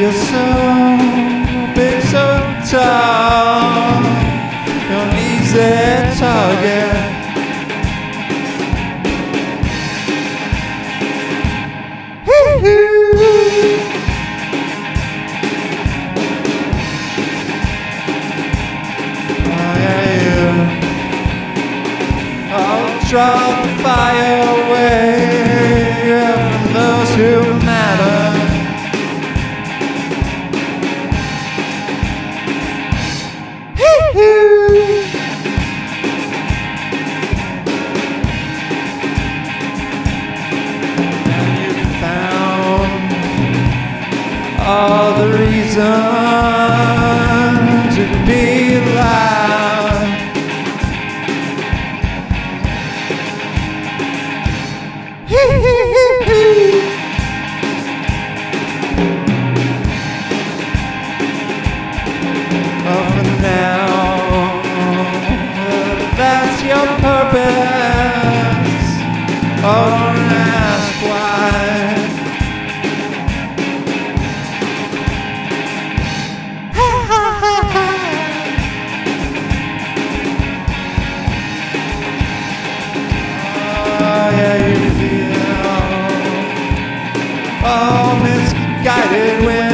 You're so big, so tall, you're an easy target. I'll draw the fire away from those who matter. And you found all the reasons to be alive. Oh, for now, that's your purpose. Oh, don't ask why. Oh, yeah, you feel all misguided when